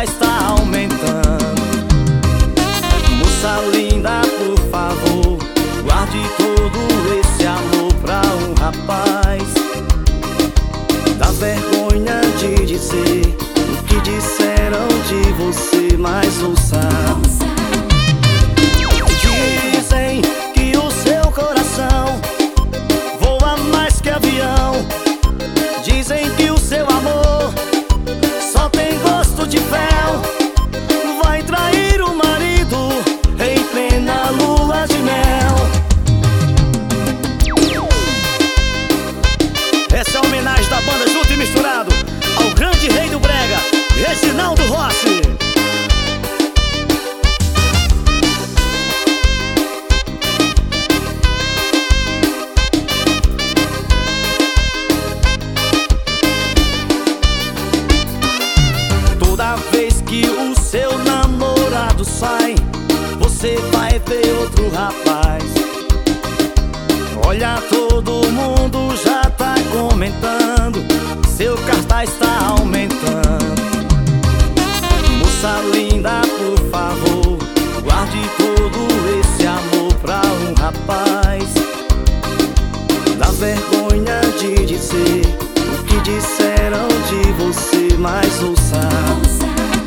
cartaz está aumentando. Moça linda, por favor, guarde todo esse amor pra um rapaz. Dá vergonha de dizer o que disseram de você, mas ouça. Dizem que o seu coração voa mais que avião. Dizem que o seu amor só tem gosto de fel. Vai trair o marido em plena lua de mel. Essa é a homenagem da banda Junto e Misturado ao grande rei do brega, Reginaldo Rossi. Toda vez que o seu namorado sai, você vai ver outro rapaz. Olha, todo mundo já tá comentando, seu cartaz tá aumentando. Moça linda, por favor, guarde todo esse amor pra um rapaz. Dá vergonha de dizer o que disseram de você, mas ouça.